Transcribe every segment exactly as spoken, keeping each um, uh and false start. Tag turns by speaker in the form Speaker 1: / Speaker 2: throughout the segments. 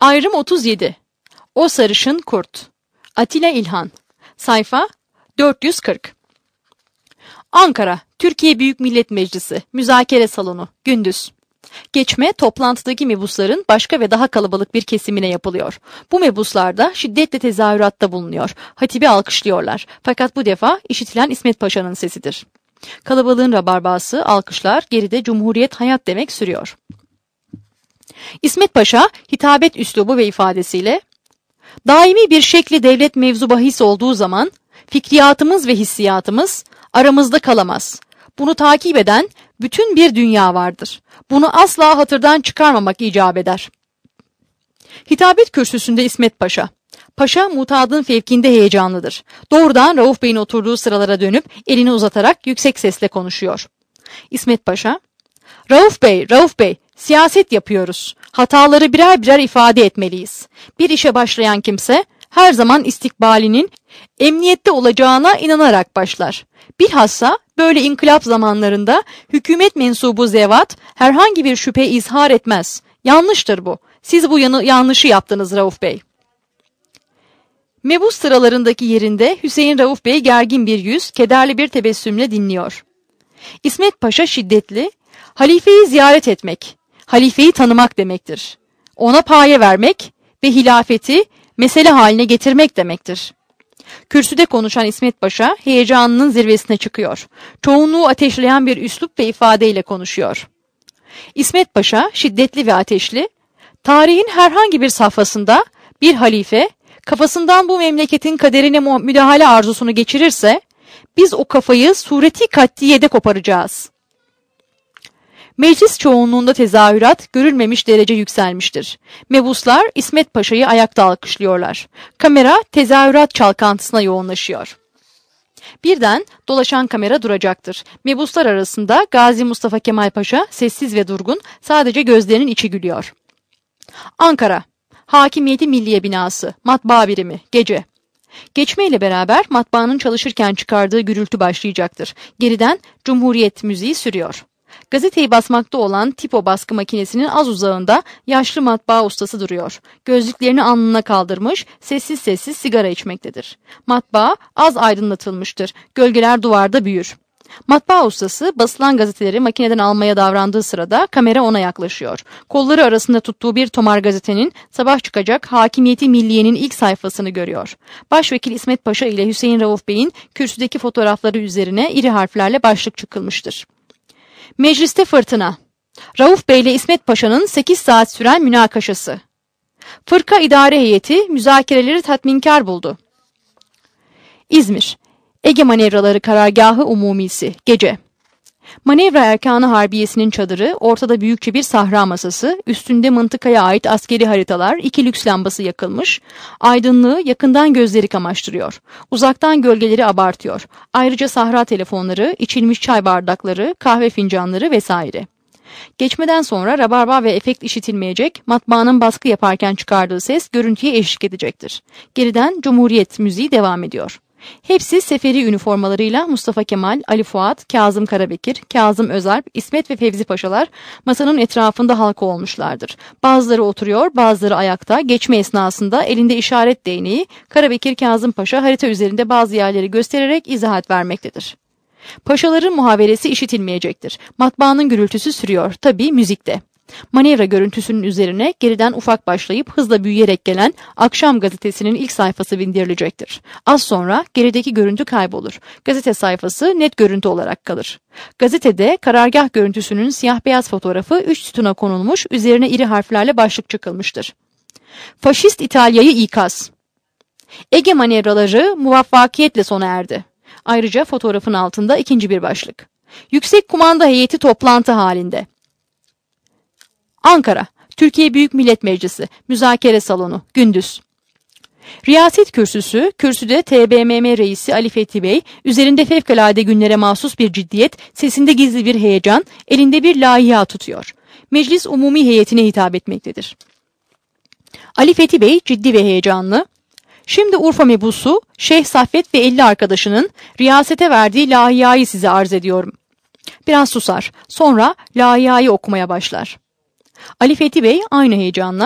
Speaker 1: Ayrım otuz yedi. O sarışın kurt. Atilla İlhan. Sayfa dört yüz kırk. Ankara, Türkiye Büyük Millet Meclisi, müzakere salonu, gündüz. Geçme, toplantıdaki mebusların başka ve daha kalabalık bir kesimine yapılıyor. Bu mebuslarda şiddetle tezahüratta bulunuyor. Hatibi alkışlıyorlar. Fakat bu defa işitilen İsmet Paşa'nın sesidir. Kalabalığın rabarbası, alkışlar, geride Cumhuriyet hayat demek sürüyor. İsmet Paşa, hitabet üslubu ve ifadesiyle, daimi bir şekli devlet mevzu bahis olduğu zaman, fikriyatımız ve hissiyatımız aramızda kalamaz. Bunu takip eden bütün bir dünya vardır. Bunu asla hatırdan çıkarmamak icap eder. Hitabet kürsüsünde İsmet Paşa. Paşa mutadın fevkinde heyecanlıdır. Doğrudan Rauf Bey'in oturduğu sıralara dönüp elini uzatarak yüksek sesle konuşuyor. İsmet Paşa, Rauf Bey, Rauf Bey, siyaset yapıyoruz. Hataları birer birer ifade etmeliyiz. Bir işe başlayan kimse her zaman istikbalinin emniyette olacağına inanarak başlar. Bilhassa böyle inkılap zamanlarında hükümet mensubu zevat herhangi bir şüphe izhar etmez. Yanlıştır bu. Siz bu yanı, yanlışı yaptınız Rauf Bey. Mebus sıralarındaki yerinde Hüseyin Rauf Bey gergin bir yüz, kederli bir tebessümle dinliyor. İsmet Paşa şiddetli, halifeyi ziyaret etmek, halifeyi tanımak demektir. Ona paye vermek ve hilafeti mesele haline getirmek demektir. Kürsüde konuşan İsmet Paşa heyecanının zirvesine çıkıyor. Çoğunluğu ateşleyen bir üslup ve ifadeyle konuşuyor. İsmet Paşa şiddetli ve ateşli, tarihin herhangi bir safhasında bir halife kafasından bu memleketin kaderine müdahale arzusunu geçirirse, biz o kafayı sureti kattiyede koparacağız. Meclis çoğunluğunda tezahürat görülmemiş derece yükselmiştir. Mebuslar İsmet Paşa'yı ayakta alkışlıyorlar. Kamera tezahürat çalkantısına yoğunlaşıyor. Birden dolaşan kamera duracaktır. Mebuslar arasında Gazi Mustafa Kemal Paşa sessiz ve durgun, sadece gözlerinin içi gülüyor. Ankara, Hakimiyeti Milliye Binası, Matbaa Birimi, gece. Geçmeyle beraber matbaanın çalışırken çıkardığı gürültü başlayacaktır. Geriden Cumhuriyet müziği sürüyor. Gazeteyi basmakta olan tipo baskı makinesinin az uzağında yaşlı matbaa ustası duruyor. Gözlüklerini alnına kaldırmış, sessiz sessiz sigara içmektedir. Matbaa az aydınlatılmıştır. Gölgeler duvarda büyür. Matbaa ustası basılan gazeteleri makineden almaya davrandığı sırada kamera ona yaklaşıyor. Kolları arasında tuttuğu bir tomar gazetenin sabah çıkacak Hakimiyeti Milliye'nin ilk sayfasını görüyor. Başvekil İsmet Paşa ile Hüseyin Rauf Bey'in kürsüdeki fotoğrafları üzerine iri harflerle başlık çıkılmıştır. Mecliste fırtına. Rauf Bey ile İsmet Paşa'nın sekiz saat süren münakaşası. Fırka idare heyeti müzakereleri tatminkar buldu. İzmir. Ege Manevraları Karargahı Umumisi, gece. Manevra Erkanı Harbiyesi'nin çadırı, ortada büyükçe bir sahra masası, üstünde mıntıkaya ait askeri haritalar, iki lüks lambası yakılmış, aydınlığı yakından gözleri kamaştırıyor, uzaktan gölgeleri abartıyor. Ayrıca sahra telefonları, içilmiş çay bardakları, kahve fincanları vesaire. Geçmeden sonra rabarba ve efekt işitilmeyecek, matbaanın baskı yaparken çıkardığı ses görüntüye eşlik edecektir. Geriden Cumhuriyet müziği devam ediyor. Hepsi seferi üniformalarıyla Mustafa Kemal, Ali Fuat, Kazım Karabekir, Kazım Özalp, İsmet ve Fevzi Paşalar masanın etrafında halka olmuşlardır. Bazıları oturuyor, bazıları ayakta. Geçme esnasında elinde işaret değneği, Karabekir Kazım Paşa harita üzerinde bazı yerleri göstererek izahat vermektedir. Paşaların muhaveresi işitilmeyecektir. Matbaanın gürültüsü sürüyor, tabii müzikte. Manevra görüntüsünün üzerine geriden ufak başlayıp hızla büyüyerek gelen Akşam gazetesinin ilk sayfası bindirilecektir. Az sonra gerideki görüntü kaybolur. Gazete sayfası net görüntü olarak kalır. Gazetede karargah görüntüsünün siyah beyaz fotoğrafı üç sütuna konulmuş, üzerine iri harflerle başlık çıkılmıştır. Faşist İtalya'yı ikaz. Ege manevraları muvaffakiyetle sona erdi. Ayrıca fotoğrafın altında ikinci bir başlık. Yüksek kumanda heyeti toplantı halinde. Ankara, Türkiye Büyük Millet Meclisi, müzakere salonu, gündüz. Riyaset kürsüsü, kürsüde T B M M reisi Ali Fethi Bey, üzerinde fevkalade günlere mahsus bir ciddiyet, sesinde gizli bir heyecan, elinde bir lahiya tutuyor. Meclis umumi heyetine hitap etmektedir. Ali Fethi Bey ciddi ve heyecanlı, şimdi Urfa mebusu Şeyh Saffet ve elli arkadaşının riyasete verdiği lahiyayı size arz ediyorum. Biraz susar, sonra lahiyayı okumaya başlar. Ali Fethi Bey aynı heyecanla,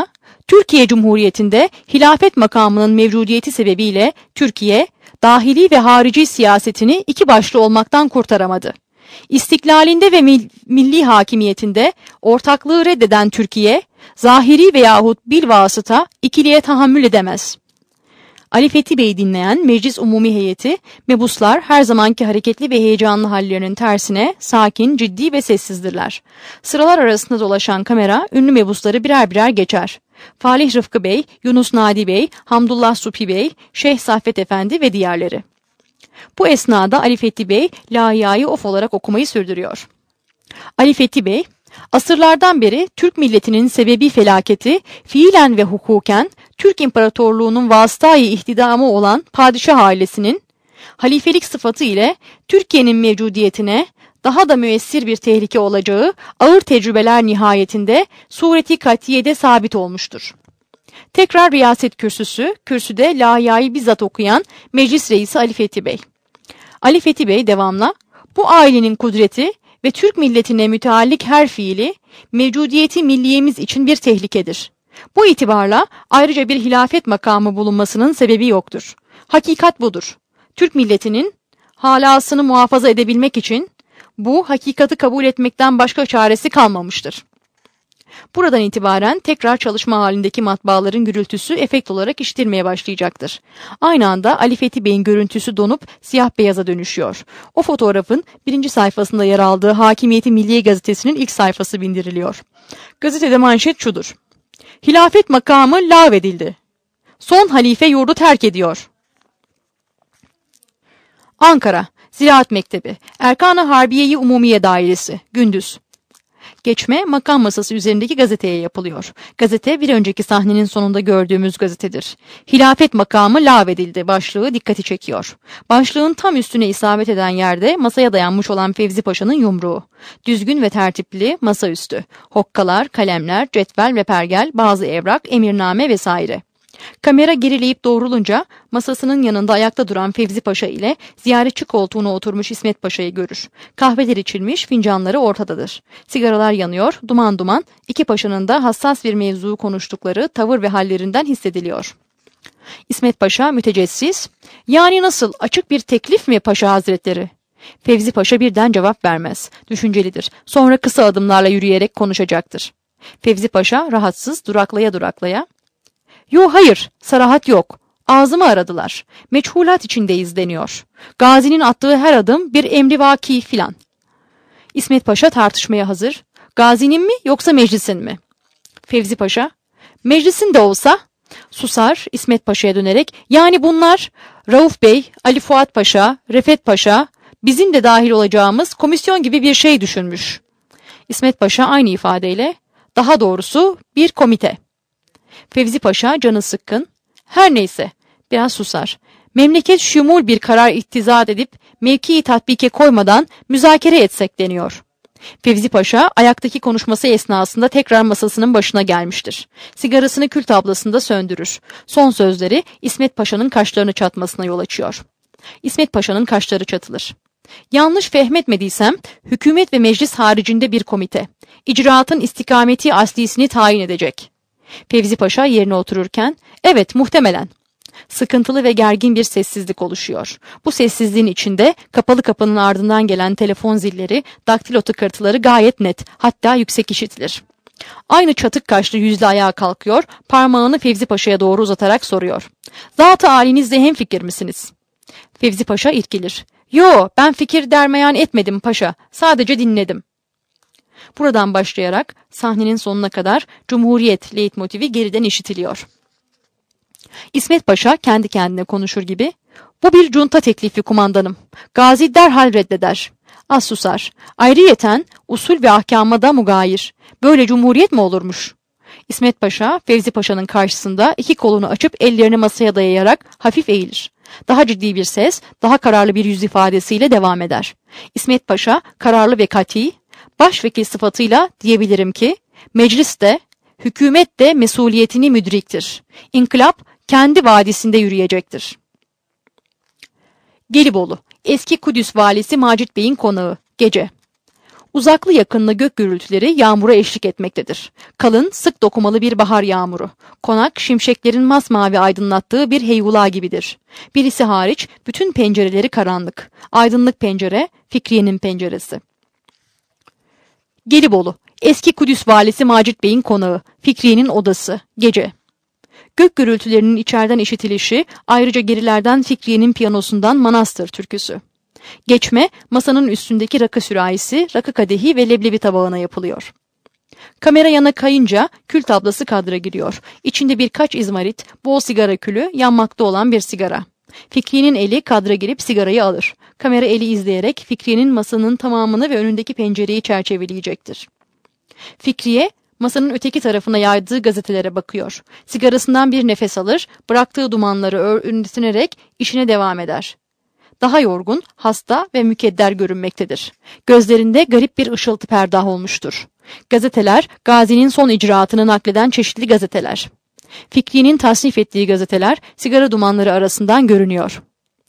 Speaker 1: Türkiye Cumhuriyeti'nde hilafet makamının mevcudiyeti sebebiyle Türkiye, dahili ve harici siyasetini iki başlı olmaktan kurtaramadı. İstiklalinde ve mil milli hakimiyetinde ortaklığı reddeden Türkiye, zahiri veyahut bilvasıta ikiliye tahammül edemez. Ali Fethi Bey'i dinleyen Meclis Umumi Heyeti, mebuslar her zamanki hareketli ve heyecanlı hallerinin tersine sakin, ciddi ve sessizdirler. Sıralar arasında dolaşan kamera ünlü mebusları birer birer geçer. Falih Rıfkı Bey, Yunus Nadi Bey, Hamdullah Supi Bey, Şeyh Saffet Efendi ve diğerleri. Bu esnada Ali Fethi Bey, Laia'yı of olarak okumayı sürdürüyor. Ali Fethi Bey, asırlardan beri Türk milletinin sebebi felaketi, fiilen ve hukuken Türk İmparatorluğu'nun vasıtayı ihtidamı olan padişah ailesinin, halifelik sıfatı ile Türkiye'nin mevcudiyetine daha da müessir bir tehlike olacağı ağır tecrübeler nihayetinde sureti katiyede sabit olmuştur. Tekrar riyaset kürsüsü, kürsüde Laia'yı bizzat okuyan Meclis Reisi Ali Fethi Bey. Ali Fethi Bey devamla, bu ailenin kudreti ve Türk milletine müteallik her fiili, mevcudiyeti milliyemiz için bir tehlikedir. Bu itibarla ayrıca bir hilafet makamı bulunmasının sebebi yoktur. Hakikat budur. Türk milletinin halasını muhafaza edebilmek için bu hakikati kabul etmekten başka çaresi kalmamıştır. Buradan itibaren tekrar çalışma halindeki matbaaların gürültüsü efekt olarak işitilmeye başlayacaktır. Aynı anda Ali Fethi Bey'in görüntüsü donup siyah beyaza dönüşüyor. O fotoğrafın birinci sayfasında yer aldığı Hakimiyeti Milliye gazetesinin ilk sayfası bindiriliyor. Gazetede manşet şudur: Hilafet makamı lağvedildi. Son halife yurdu terk ediyor. Ankara, Ziraat Mektebi, Erkan-ı Harbiye-i Umumiye Dairesi, gündüz. Geçme makam masası üzerindeki gazeteye yapılıyor. Gazete bir önceki sahnenin sonunda gördüğümüz gazetedir. Hilafet makamı lağvedildi başlığı dikkati çekiyor. Başlığın tam üstüne isabet eden yerde masaya dayanmış olan Fevzi Paşa'nın yumruğu. Düzgün ve tertipli masaüstü. Hokkalar, kalemler, cetvel ve pergel, bazı evrak, emirname vesaire. Kamera gerileyip doğrulunca masasının yanında ayakta duran Fevzi Paşa ile ziyaretçi koltuğuna oturmuş İsmet Paşa'yı görür. Kahveler içilmiş, fincanları ortadadır. Sigaralar yanıyor, duman duman, iki paşanın da hassas bir mevzu konuştukları tavır ve hallerinden hissediliyor. İsmet Paşa mütecessiz, yani nasıl, açık bir teklif mi Paşa Hazretleri? Fevzi Paşa birden cevap vermez, düşüncelidir, sonra kısa adımlarla yürüyerek konuşacaktır. Fevzi Paşa rahatsız, duraklaya duraklaya, Yo hayır, sarahat yok. Ağzımı aradılar. Meçhulat içindeyiz deniyor. Gazi'nin attığı her adım bir emri vaki filan. İsmet Paşa tartışmaya hazır. Gazi'nin mi yoksa meclisin mi? Fevzi Paşa, meclisin de olsa. Susar İsmet Paşa'ya dönerek, yani bunlar Rauf Bey, Ali Fuat Paşa, Refet Paşa, bizim de dahil olacağımız komisyon gibi bir şey düşünmüş. İsmet Paşa aynı ifadeyle, daha doğrusu bir komite. Fevzi Paşa canı sıkkın, her neyse biraz susar. Memleket şumul bir karar ittizat edip mevkii tatbike koymadan müzakere etsek deniyor. Fevzi Paşa ayaktaki konuşması esnasında tekrar masasının başına gelmiştir. Sigarasını kül tablasında söndürür. Son sözleri İsmet Paşa'nın kaşlarını çatmasına yol açıyor. İsmet Paşa'nın kaşları çatılır. Yanlış fehmetmediysem hükümet ve meclis haricinde bir komite, icraatın istikameti aslisini tayin edecek. Fevzi Paşa yerine otururken, evet muhtemelen. Sıkıntılı ve gergin bir sessizlik oluşuyor. Bu sessizliğin içinde kapalı kapının ardından gelen telefon zilleri, daktilo tıkırtıları gayet net, hatta yüksek işitilir. Aynı çatık kaşlı yüzle ayağa kalkıyor, parmağını Fevzi Paşa'ya doğru uzatarak soruyor. Zat-ı âlinizle hemfikir misiniz? Fevzi Paşa irkilir. Yo, ben fikir dermeyan etmedim paşa, sadece dinledim. Buradan başlayarak sahnenin sonuna kadar Cumhuriyet leitmotifi geriden işitiliyor. İsmet Paşa kendi kendine konuşur gibi, bu bir cunta teklifi kumandanım. Gazi derhal reddeder. Az susar. Ayrıyeten usul ve ahkama da mugayir. Böyle cumhuriyet mi olurmuş? İsmet Paşa, Fevzi Paşa'nın karşısında iki kolunu açıp ellerini masaya dayayarak hafif eğilir. Daha ciddi bir ses, daha kararlı bir yüz ifadesiyle devam eder. İsmet Paşa kararlı ve kati, başvekil sıfatıyla diyebilirim ki, meclis de, hükümet de mesuliyetini müdriktir. İnkılap kendi vadisinde yürüyecektir. Gelibolu, eski Kudüs valisi Macit Bey'in konağı, gece. Uzaklı yakınlı gök gürültüleri yağmura eşlik etmektedir. Kalın, sık dokumalı bir bahar yağmuru. Konak, şimşeklerin masmavi aydınlattığı bir heyula gibidir. Birisi hariç bütün pencereleri karanlık. Aydınlık pencere, Fikriye'nin penceresi. Gelibolu, eski Kudüs valisi Macit Bey'in konağı, Fikriye'nin odası, gece. Gök gürültülerinin içeriden işitilişi, ayrıca gerilerden Fikriye'nin piyanosundan Manastır türküsü. Geçme, masanın üstündeki rakı sürahisi, rakı kadehi ve leblebi tabağına yapılıyor. Kamera yana kayınca kül tablası kadra giriyor. İçinde birkaç izmarit, bol sigara külü, yanmakta olan bir sigara. Fikriye'nin eli kadra girip sigarayı alır. Kamera eli izleyerek Fikriye'nin masanın tamamını ve önündeki pencereyi çerçeveleyecektir. Fikriye, masanın öteki tarafına yaydığı gazetelere bakıyor. Sigarasından bir nefes alır, bıraktığı dumanları örtünerek işine devam eder. Daha yorgun, hasta ve mükedder görünmektedir. Gözlerinde garip bir ışıltı perdah olmuştur. Gazeteler, Gazi'nin son icraatını nakleden çeşitli gazeteler. Fikri'nin tasnif ettiği gazeteler, sigara dumanları arasından görünüyor.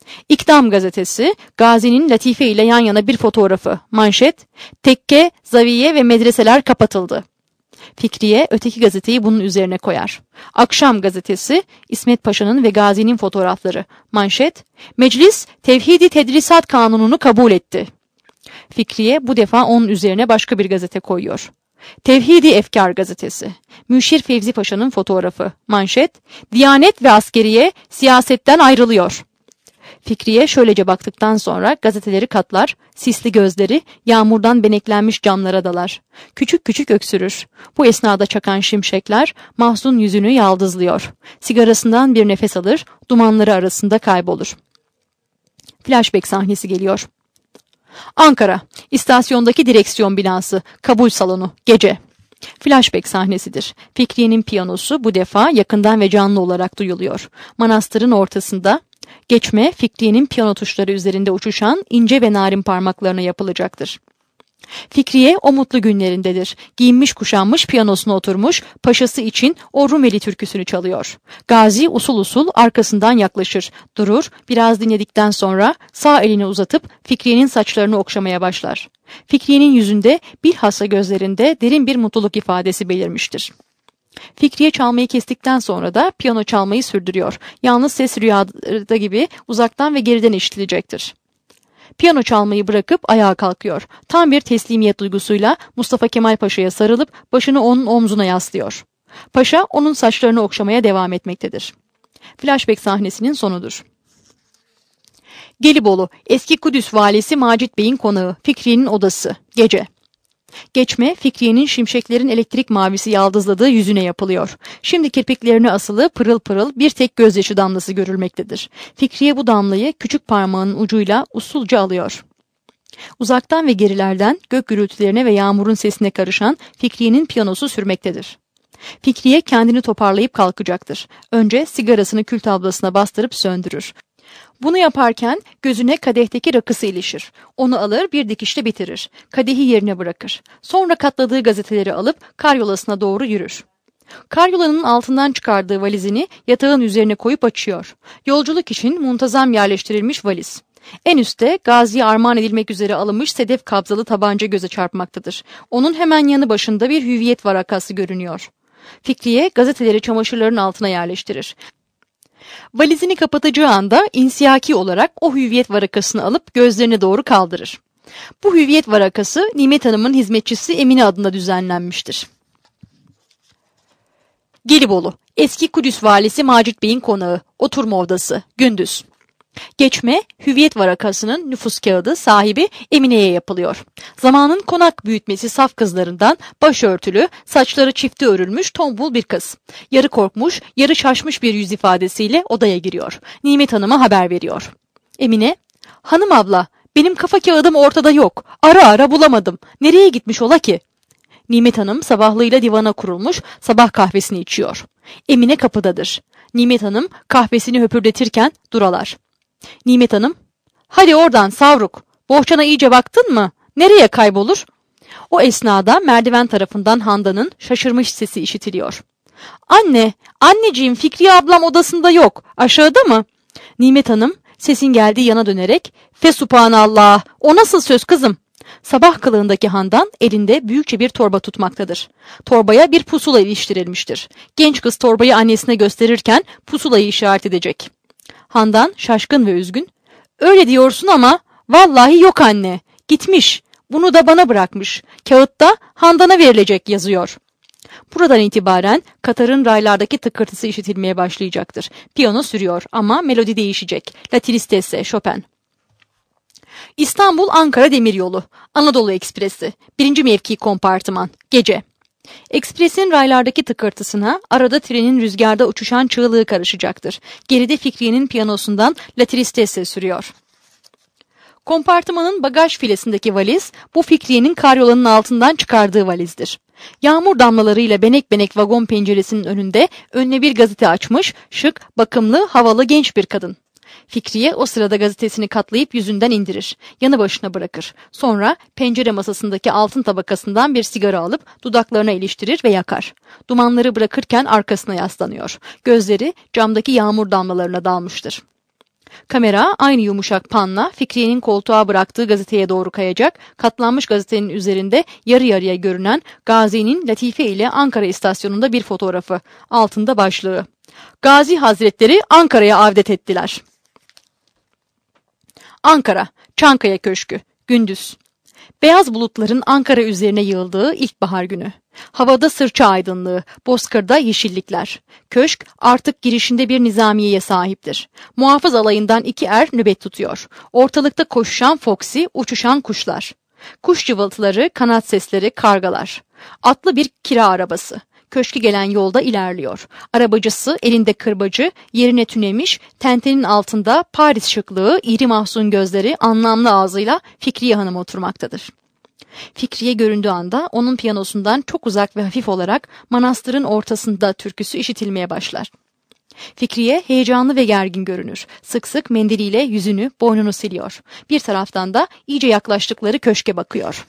Speaker 1: İkdam gazetesi, Gazi'nin Latife ile yan yana bir fotoğrafı, manşet, tekke, zaviye ve medreseler kapatıldı. Fikriye öteki gazeteyi bunun üzerine koyar. Akşam gazetesi, İsmet Paşa'nın ve Gazi'nin fotoğrafları, manşet, meclis Tevhidi Tedrisat Kanunu'nu kabul etti. Fikriye bu defa onun üzerine başka bir gazete koyuyor. Tevhidi Efkar gazetesi, Müşir Fevzi Paşa'nın fotoğrafı, manşet, Diyanet ve askeriye siyasetten ayrılıyor. Fikriye şöylece baktıktan sonra gazeteleri katlar, sisli gözleri yağmurdan beneklenmiş camlara dalar. Küçük küçük öksürür. Bu esnada çakan şimşekler mahzun yüzünü yaldızlıyor. Sigarasından bir nefes alır, dumanları arasında kaybolur. Flashback sahnesi geliyor. Ankara, istasyondaki direksiyon binası, kabul salonu, gece. Flashback sahnesidir. Fikriye'nin piyanosu bu defa yakından ve canlı olarak duyuluyor. Manastırın ortasında, geçme Fikriye'nin piyano tuşları üzerinde uçuşan ince ve narin parmaklarına yapılacaktır. Fikriye o mutlu günlerindedir. Giyinmiş kuşanmış piyanosuna oturmuş, paşası için o Rumeli türküsünü çalıyor. Gazi usul usul arkasından yaklaşır, durur, biraz dinledikten sonra sağ elini uzatıp Fikriye'nin saçlarını okşamaya başlar. Fikriye'nin yüzünde bilhassa gözlerinde derin bir mutluluk ifadesi belirmiştir. Fikriye çalmayı kestikten sonra da piyano çalmayı sürdürüyor. Yalnız ses rüyada gibi uzaktan ve geriden işitilecektir. Piyano çalmayı bırakıp ayağa kalkıyor. Tam bir teslimiyet duygusuyla Mustafa Kemal Paşa'ya sarılıp başını onun omzuna yaslıyor. Paşa onun saçlarını okşamaya devam etmektedir. Flashback sahnesinin sonudur. Gelibolu, eski Kudüs valisi Macit Bey'in konağı, Fikriye'nin odası, gece. Geçme, Fikriye'nin şimşeklerin elektrik mavisi yaldızladığı yüzüne yapılıyor. Şimdi kirpiklerine asılı pırıl pırıl bir tek gözyaşı damlası görülmektedir. Fikriye bu damlayı küçük parmağının ucuyla usulca alıyor. Uzaktan ve gerilerden gök gürültülerine ve yağmurun sesine karışan Fikriye'nin piyanosu sürmektedir. Fikriye kendini toparlayıp kalkacaktır. Önce sigarasını kül tablasına bastırıp söndürür. Bunu yaparken gözüne kadehteki rakısı ilişir. Onu alır bir dikişte bitirir. Kadehi yerine bırakır. Sonra katladığı gazeteleri alıp karyolasına doğru yürür. Karyolanın altından çıkardığı valizini yatağın üzerine koyup açıyor. Yolculuk için muntazam yerleştirilmiş valiz. En üstte Gazi'ye armağan edilmek üzere alınmış sedef kabzalı tabanca göze çarpmaktadır. Onun hemen yanı başında bir hüviyet varakası görünüyor. Fikriye gazeteleri çamaşırların altına yerleştirir. Valizini kapatacağı anda insiyaki olarak o hüviyet varakasını alıp gözlerine doğru kaldırır. Bu hüviyet varakası Nimet Hanım'ın hizmetçisi Emine adına düzenlenmiştir. Gelibolu, eski Kudüs valisi Macit Bey'in konağı, oturma odası, gündüz. Geçme, hüviyet varakasının nüfus kağıdı sahibi Emine'ye yapılıyor. Zamanın konak büyütmesi saf kızlarından başörtülü, saçları çifte örülmüş tombul bir kız. Yarı korkmuş, yarı şaşmış bir yüz ifadesiyle odaya giriyor. Nimet Hanım'a haber veriyor. Emine, hanım abla, benim kafa kağıdım ortada yok. Ara ara bulamadım. Nereye gitmiş ola ki? Nimet Hanım sabahlığıyla divana kurulmuş, sabah kahvesini içiyor. Emine kapıdadır. Nimet Hanım kahvesini höpürdetirken duralar. Nimet Hanım, hadi oradan savruk, bohçana iyice baktın mı? Nereye kaybolur? O esnada merdiven tarafından Handan'ın şaşırmış sesi işitiliyor. Anne, anneciğim Fikriye ablam odasında yok, aşağıda mı? Nimet Hanım sesin geldiği yana dönerek, Fesubhanallah, o nasıl söz kızım? Sabah kılığındaki Handan elinde büyükçe bir torba tutmaktadır. Torbaya bir pusula iliştirilmiştir. Genç kız torbayı annesine gösterirken pusulayı işaret edecek. Handan şaşkın ve üzgün. Öyle diyorsun ama vallahi yok anne. Gitmiş. Bunu da bana bırakmış. Kağıtta Handan'a verilecek yazıyor. Buradan itibaren Katar'ın raylardaki tıkırtısı işitilmeye başlayacaktır. Piyano sürüyor ama melodi değişecek. La Tristesse, Chopin. İstanbul-Ankara Demiryolu, Anadolu Ekspresi, birinci mevki kompartıman, gece. Ekspresin raylardaki tıkırtısına arada trenin rüzgarda uçuşan çığlığı karışacaktır. Geride Fikriye'nin piyanosundan La Tristesse sürüyor. Kompartımanın bagaj filesindeki valiz, bu Fikriye'nin karyolanın altından çıkardığı valizdir. Yağmur damlalarıyla benek benek vagon penceresinin önünde önüne bir gazete açmış, şık, bakımlı, havalı genç bir kadın. Fikriye o sırada gazetesini katlayıp yüzünden indirir, yanı başına bırakır. Sonra pencere masasındaki altın tabakasından bir sigara alıp dudaklarına iliştirir ve yakar. Dumanları bırakırken arkasına yaslanıyor. Gözleri camdaki yağmur damlalarına dalmıştır. Kamera aynı yumuşak panla Fikriye'nin koltuğa bıraktığı gazeteye doğru kayacak, katlanmış gazetenin üzerinde yarı yarıya görünen Gazi'nin Latife ile Ankara istasyonunda bir fotoğrafı, altında başlığı. Gazi Hazretleri Ankara'ya avdet ettiler. Ankara, Çankaya Köşkü, gündüz. Beyaz bulutların Ankara üzerine yığıldığı ilkbahar günü. Havada sırça aydınlığı, bozkırda yeşillikler. Köşk artık girişinde bir nizamiyeye sahiptir. Muhafız alayından iki er nöbet tutuyor. Ortalıkta koşuşan Foxy, uçuşan kuşlar. Kuş cıvıltıları, kanat sesleri, kargalar. Atlı bir kira arabası. Köşke gelen yolda ilerliyor. Arabacısı elinde kırbacı, yerine tünemiş, tentenin altında Paris şıklığı, iri mahzun gözleri, anlamlı ağzıyla Fikriye Hanım oturmaktadır. Fikriye göründüğü anda onun piyanosundan çok uzak ve hafif olarak manastırın ortasında türküsü işitilmeye başlar. Fikriye heyecanlı ve gergin görünür. Sık sık mendiliyle yüzünü, boynunu siliyor. Bir taraftan da iyice yaklaştıkları köşke bakıyor.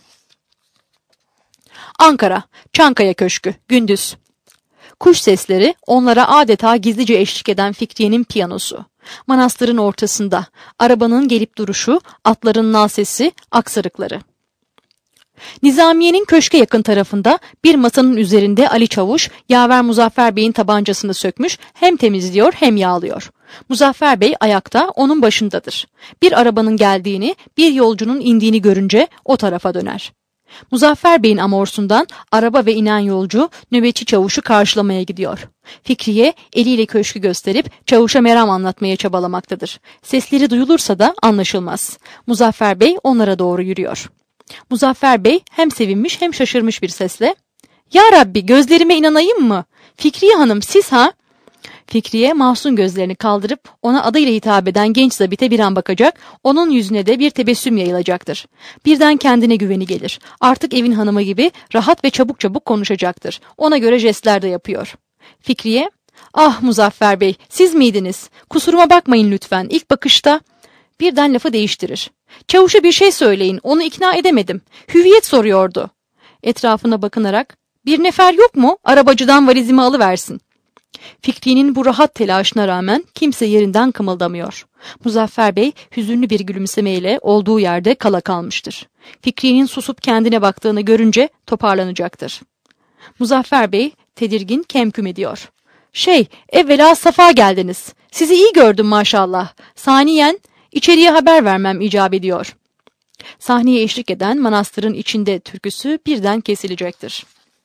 Speaker 1: Ankara, Çankaya Köşkü, gündüz. Kuş sesleri onlara adeta gizlice eşlik eden Fikriye'nin piyanosu. Manastırın ortasında, arabanın gelip duruşu, atların nal sesi, aksarıkları. Nizamiye'nin köşke yakın tarafında bir masanın üzerinde Ali Çavuş, yaver Muzaffer Bey'in tabancasını sökmüş, hem temizliyor hem yağlıyor. Muzaffer Bey ayakta onun başındadır. Bir arabanın geldiğini, bir yolcunun indiğini görünce o tarafa döner. Muzaffer Bey'in amorsundan araba ve inen yolcu nöbetçi çavuşu karşılamaya gidiyor. Fikriye eliyle köşkü gösterip çavuşa meram anlatmaya çabalamaktadır. Sesleri duyulursa da anlaşılmaz. Muzaffer Bey onlara doğru yürüyor. Muzaffer Bey hem sevinmiş hem şaşırmış bir sesle "Ya Rabbi, gözlerime inanayım mı? Fikriye Hanım, siz ha?" Fikriye mahzun gözlerini kaldırıp ona adıyla hitap eden genç zabite bir an bakacak, onun yüzüne de bir tebessüm yayılacaktır. Birden kendine güveni gelir. Artık evin hanımı gibi rahat ve çabuk çabuk konuşacaktır. Ona göre jestler de yapıyor. Fikriye, "Ah Muzaffer Bey, siz miydiniz? Kusuruma bakmayın lütfen, ilk bakışta..." Birden lafı değiştirir. "Çavuşa bir şey söyleyin, onu ikna edemedim. Hüviyet soruyordu." Etrafına bakınarak, "Bir nefer yok mu? Arabacıdan valizimi alıversin." Fikri'nin bu rahat telaşına rağmen kimse yerinden kımıldamıyor. Muzaffer Bey hüzünlü bir gülümsemeyle olduğu yerde kala kalmıştır. Fikri'nin susup kendine baktığını görünce toparlanacaktır. Muzaffer Bey tedirgin kemküm ediyor. "Şey, evvela safa geldiniz. Sizi iyi gördüm maşallah. Saniyen içeriye haber vermem icap ediyor." Sahneye eşlik eden manastırın içinde türküsü birden kesilecektir.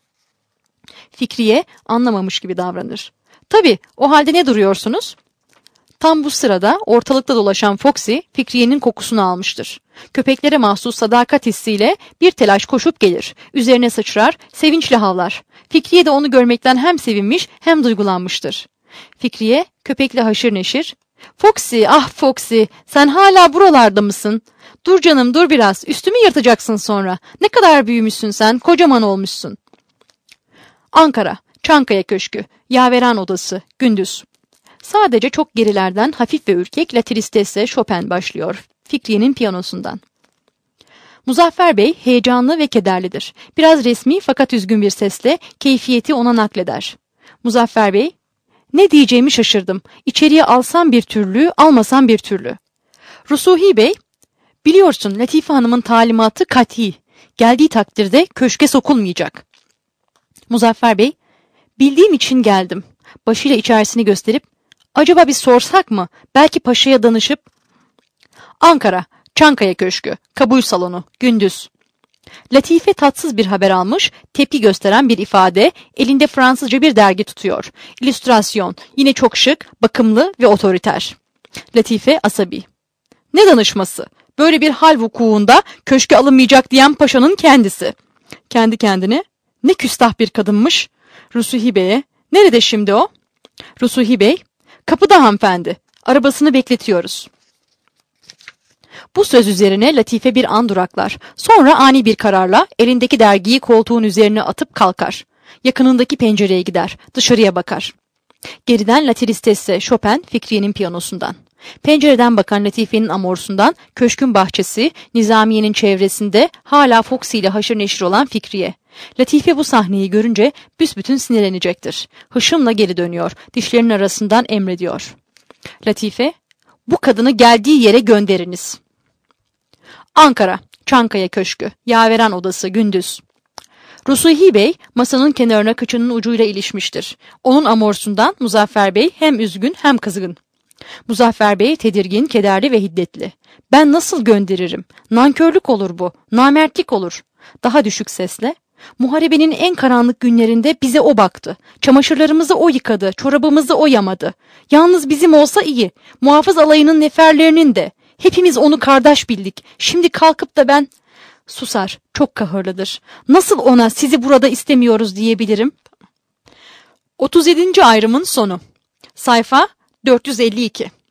Speaker 1: Fikriye anlamamış gibi davranır. "Tabii, o halde ne duruyorsunuz?" Tam bu sırada ortalıkta dolaşan Foxy, Fikriye'nin kokusunu almıştır. Köpeklere mahsus sadakat hissiyle bir telaş koşup gelir. Üzerine sıçrar, sevinçle havlar. Fikriye de onu görmekten hem sevinmiş hem duygulanmıştır. Fikriye köpekle haşır neşir, "Foxy, ah Foxy, sen hala buralarda mısın? Dur canım, dur biraz, üstümü yırtacaksın sonra. Ne kadar büyümüşsün sen, kocaman olmuşsun." Ankara, Çankaya Köşkü, yaveran odası, gündüz. Sadece çok gerilerden hafif ve ürkek La Tristesse, Chopin başlıyor, Fikriye'nin piyanosundan. Muzaffer Bey heyecanlı ve kederlidir. Biraz resmi fakat üzgün bir sesle keyfiyeti ona nakleder. Muzaffer Bey, "Ne diyeceğimi şaşırdım. İçeriye alsam bir türlü, almasam bir türlü." Rusuhi Bey, Biliyorsun Latife Hanım'ın talimatı kat'i. Geldiği takdirde köşke sokulmayacak. Muzaffer Bey, bildiğim için geldim. Başıyla içerisini gösterip, acaba bir sorsak mı? Belki paşaya danışıp... Ankara, Çankaya Köşkü, kabul salonu, gündüz. Latife tatsız bir haber almış, tepki gösteren bir ifade, elinde Fransızca bir dergi tutuyor. İllüstrasyon, yine çok şık, bakımlı ve otoriter. Latife asabi. Ne danışması? Böyle bir hal vukuunda köşke alınmayacak diyen paşanın kendisi. Kendi kendine, ne küstah bir kadınmış. Rusuhi Bey'e, nerede şimdi o? Rusuhi Bey, kapıda hanımefendi, arabasını bekletiyoruz. Bu söz üzerine Latife bir an duraklar. Sonra ani bir kararla elindeki dergiyi koltuğun üzerine atıp kalkar. Yakınındaki pencereye gider, dışarıya bakar. Geriden La Tristesse, Chopin, Fikriye'nin piyanosundan. Pencereden bakan Latife'nin amorsundan köşkün bahçesi, Nizamiye'nin çevresinde hala Foxy ile haşır neşir olan Fikriye. Latife bu sahneyi görünce büsbütün sinirlenecektir. Hışımla geri dönüyor, dişlerinin arasından emrediyor. Latife, bu kadını geldiği yere gönderiniz. Ankara, Çankaya Köşkü, Yaveren Odası, gündüz. Rusuhi Bey masanın kenarına kıçının ucuyla ilişmiştir. Onun amorsundan Muzaffer Bey hem üzgün hem kızgın. Muzaffer Bey tedirgin, kederli ve hiddetli. Ben nasıl gönderirim? Nankörlük olur bu, namertlik olur. Daha düşük sesle, muharebenin en karanlık günlerinde bize o baktı. Çamaşırlarımızı o yıkadı, çorabımızı o yamadı. Yalnız bizim olsa iyi, muhafız alayının neferlerinin de. Hepimiz onu kardeş bildik. Şimdi kalkıp da ben... Susar, çok kahırlıdır. Nasıl ona sizi burada istemiyoruz diyebilirim? otuz yedinci ayrımın sonu. Sayfa dört yüz elli iki.